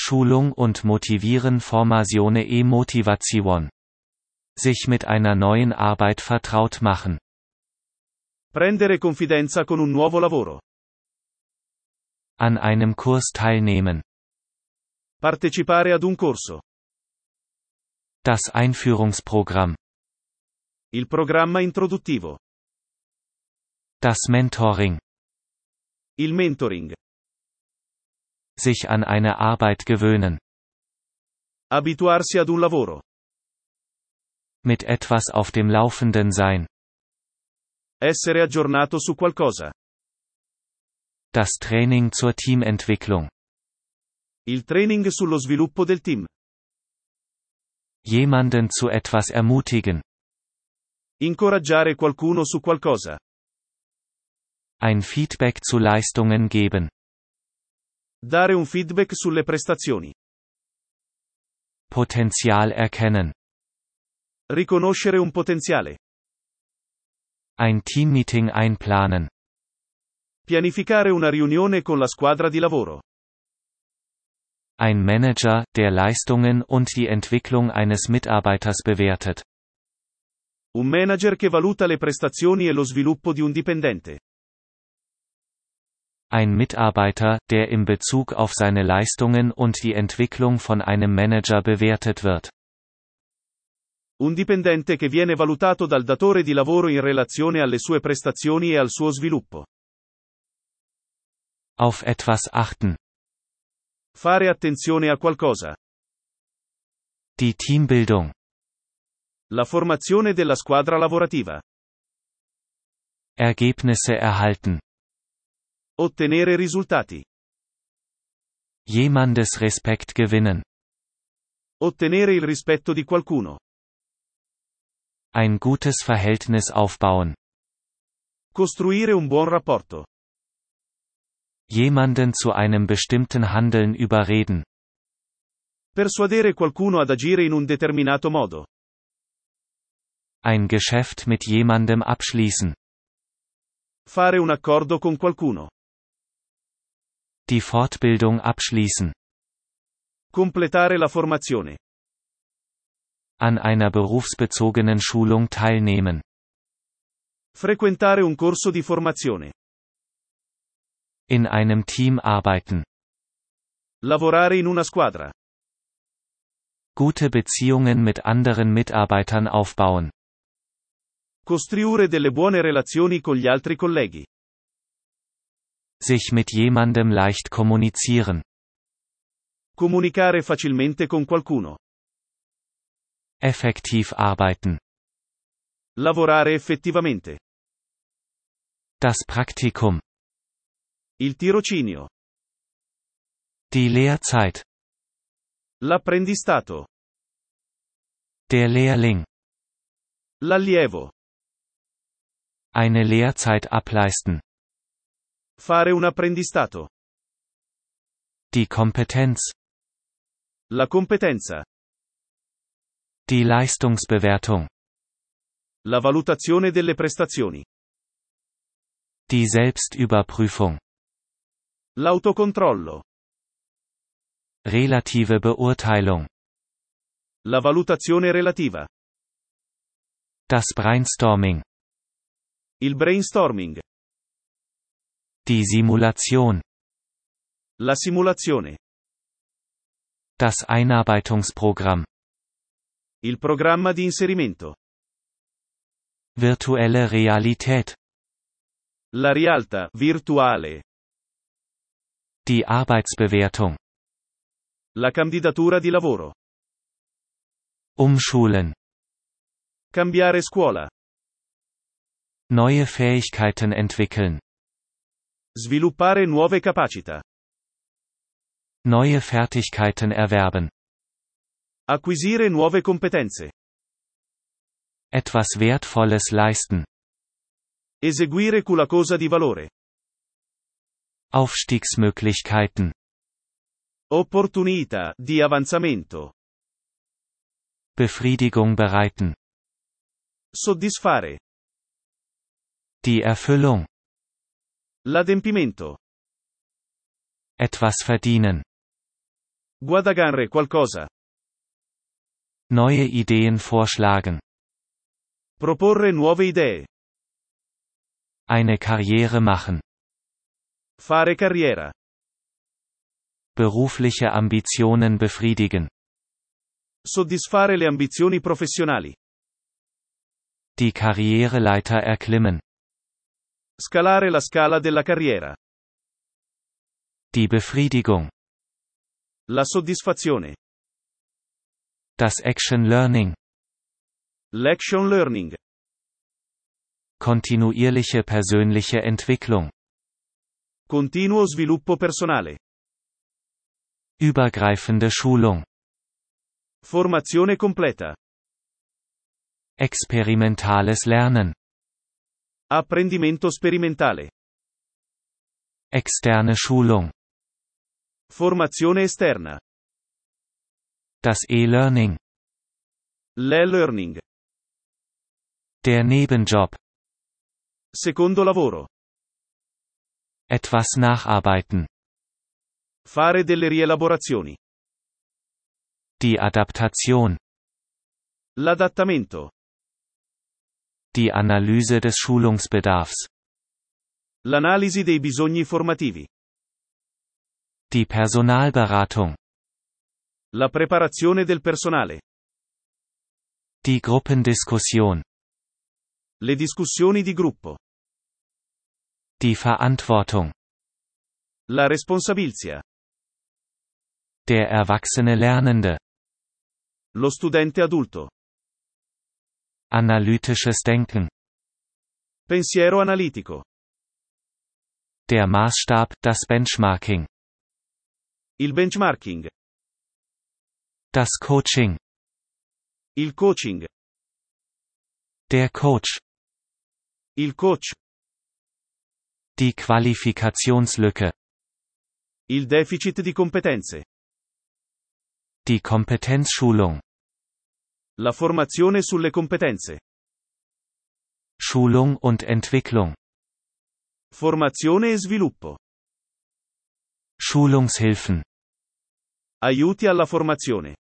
Schulung und Motivieren Formazione e Motivation. Sich mit einer neuen Arbeit vertraut machen. Prendere confidenza con un nuovo lavoro. An einem Kurs teilnehmen. Partecipare ad un corso. Das Einführungsprogramm. Il programma introduttivo. Das Mentoring. Il mentoring. Sich an eine Arbeit gewöhnen. Abituarsi ad un lavoro. Mit etwas auf dem Laufenden sein. Essere aggiornato su qualcosa. Das Training zur Teamentwicklung. Il training sullo sviluppo del team. Jemanden zu etwas ermutigen. Incoraggiare qualcuno su qualcosa. Ein Feedback zu Leistungen geben. Dare un feedback sulle prestazioni. Potenzial erkennen. Riconoscere un potenziale. Ein Teammeeting einplanen. Pianificare una riunione con la squadra di lavoro. Ein Manager, der Leistungen und die Entwicklung eines Mitarbeiters bewertet. Un manager che valuta le prestazioni e lo sviluppo di un dipendente. Ein Mitarbeiter, der in Bezug auf seine Leistungen und die Entwicklung von einem Manager bewertet wird. Un dipendente che viene valutato dal datore di lavoro in relazione alle sue prestazioni e al suo sviluppo. Auf etwas achten. Fare attenzione a qualcosa. Die Teambildung. La formazione della squadra lavorativa. Ergebnisse erhalten. Ottenere risultati. Jemandes Respekt gewinnen. Ottenere il rispetto di qualcuno. Ein gutes Verhältnis aufbauen. Costruire un buon rapporto. Jemanden zu einem bestimmten Handeln überreden. Persuadere qualcuno ad agire in un determinato modo. Ein Geschäft mit jemandem abschließen. Fare un accordo con qualcuno. Die Fortbildung abschließen. Completare la formazione. An einer berufsbezogenen Schulung teilnehmen. Frequentare un corso di formazione. In einem Team arbeiten. Lavorare in una squadra. Gute Beziehungen mit anderen Mitarbeitern aufbauen. Costruire delle buone relazioni con gli altri colleghi. Sich mit jemandem leicht kommunizieren. Comunicare facilmente con qualcuno. Effektiv arbeiten. Lavorare effettivamente. Das Praktikum. Il tirocinio. Die Lehrzeit. L'apprendistato. Der Lehrling. L'allievo. Eine Lehrzeit ableisten. Fare un apprendistato. Die Kompetenz. La competenza. Die Leistungsbewertung. La valutazione delle prestazioni. Die Selbstüberprüfung. L'autocontrollo. Relative Beurteilung. La valutazione relativa. Das Brainstorming. Il brainstorming. Die Simulation. La simulazione. Das Einarbeitungsprogramm. Il programma di inserimento. Virtuelle Realität. La realtà virtuale. Die Arbeitsbewertung. La candidatura di lavoro. Umschulen. Cambiare scuola. Neue Fähigkeiten entwickeln. Sviluppare nuove capacità. Neue Fertigkeiten erwerben. Acquisire nuove competenze. Etwas Wertvolles leisten. Eseguire qualcosa di valore. Aufstiegsmöglichkeiten. Opportunità di avanzamento. Befriedigung bereiten. Soddisfare. Die Erfüllung. L'adempimento. Etwas verdienen. Guadagnare qualcosa. Neue Ideen vorschlagen. Proporre nuove idee. Eine Karriere machen. Fare carriera. Berufliche Ambitionen befriedigen. Soddisfare le ambizioni professionali. Die Karriereleiter erklimmen. Scalare la scala della carriera. Die Befriedigung. La soddisfazione. Das Action Learning. L'action learning. Kontinuierliche persönliche Entwicklung. Continuo sviluppo personale. Übergreifende Schulung. Formazione completa. Experimentales Lernen. Apprendimento sperimentale. Externe Schulung. Formazione esterna. Das E-Learning. L'e-learning. Der Nebenjob. Secondo lavoro. Etwas nacharbeiten. Fare delle rielaborazioni. Die Adaptation. L'adattamento. Die Analyse des Schulungsbedarfs. L'analisi dei bisogni formativi. Die Personalberatung. La preparazione del personale. Die Gruppendiskussion. Le discussioni di gruppo. Die Verantwortung. La responsabilità. Der erwachsene Lernende. Lo studente adulto. Analytisches Denken. Pensiero analitico. Der Maßstab, das Benchmarking. Il benchmarking. Das Coaching. Il coaching. Der Coach. Il coach. Die Qualifikationslücke. Il deficit di competenze. Die Kompetenzschulung. La formazione sulle competenze. Schulung und Entwicklung. Formazione e sviluppo. Schulungshilfen. Aiuti alla formazione.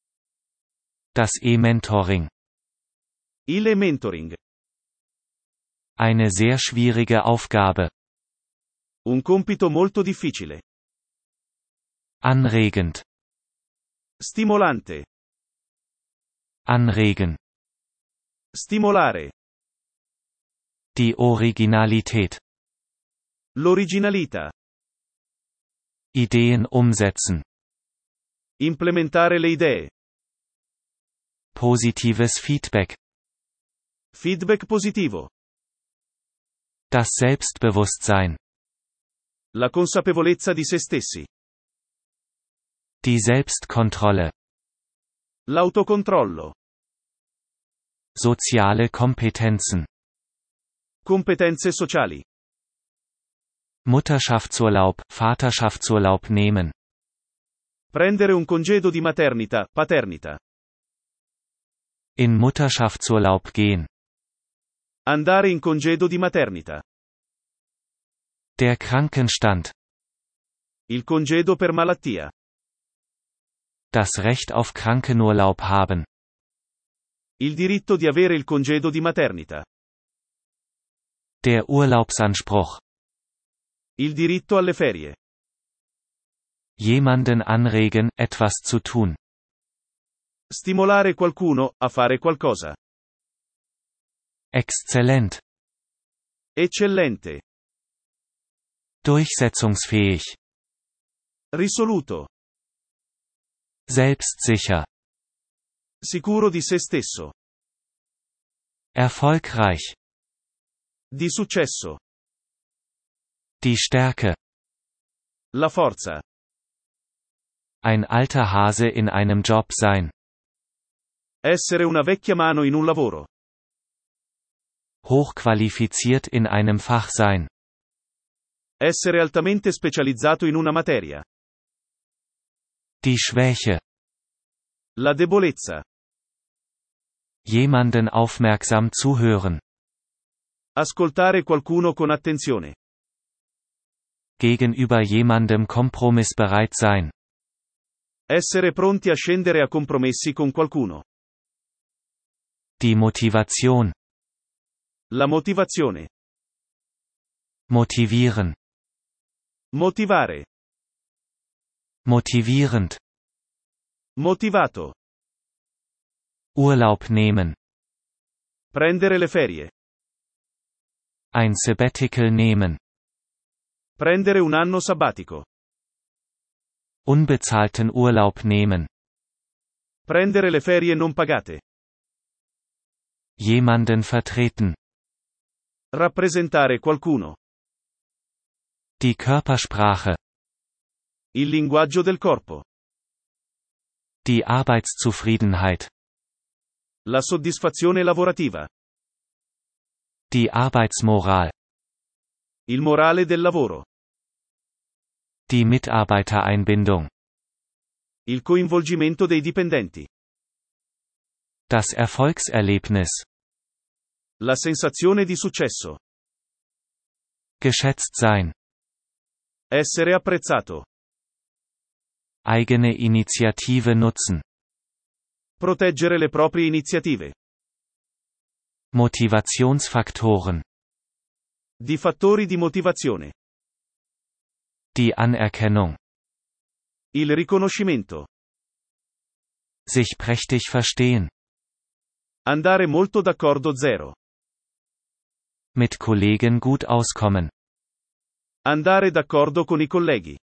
Das E-Mentoring. Il mentoring. Eine sehr schwierige Aufgabe. Un compito molto difficile. Anregend. Stimolante. Anregen. Stimolare. Die Originalität. L'originalità. Ideen umsetzen. Implementare le idee. Positives Feedback. Feedback positivo. Das Selbstbewusstsein. La consapevolezza di se stessi. Die Selbstkontrolle. L'autocontrollo. Soziale Kompetenzen. Competenze sociali. Mutterschaftsurlaub, Vaterschaftsurlaub nehmen. Prendere un congedo di maternità, paternità. In Mutterschaftsurlaub gehen. Andare in congedo di maternità. Der Krankenstand. Il congedo per malattia. Das Recht auf Krankenurlaub haben. Il diritto di avere il congedo di maternità. Der Urlaubsanspruch. Il diritto alle ferie. Jemanden anregen, etwas zu tun. Stimolare qualcuno a fare qualcosa. Exzellent. Eccellente. Durchsetzungsfähig. Risoluto. Selbstsicher. Sicuro di se stesso. Erfolgreich. Di successo. Die Stärke. La forza. Ein alter Hase in einem Job sein. Essere una vecchia mano in un lavoro. Hochqualifiziert in einem Fach sein. Essere altamente specializzato in una materia. Die Schwäche. La debolezza. Jemanden aufmerksam zuhören. Ascoltare qualcuno con attenzione. Gegenüber jemandem kompromissbereit sein. Essere pronti a scendere a compromessi con qualcuno. Die Motivation. La motivazione. Motivieren. Motivare. Motivierend. Motivato. Urlaub nehmen. Prendere le ferie. Ein Sabbatical nehmen. Prendere un anno sabbatico. Unbezahlten Urlaub nehmen. Prendere le ferie non pagate. Jemanden vertreten. Rappresentare qualcuno. Die Körpersprache. Il linguaggio del corpo. Die Arbeitszufriedenheit. La soddisfazione lavorativa. Die Arbeitsmoral. Il morale del lavoro. Die Mitarbeitereinbindung. Il coinvolgimento dei dipendenti. Das Erfolgserlebnis. La sensazione di successo. Geschätzt sein. Essere apprezzato. Eigene Initiative nutzen. Proteggere le proprie iniziative. Motivationsfaktoren. Di fattori di motivazione. Die Anerkennung. Il riconoscimento. Sich prächtig verstehen. Andare molto d'accordo. 0. Mit Kollegen gut auskommen. Andare d'accordo con i colleghi.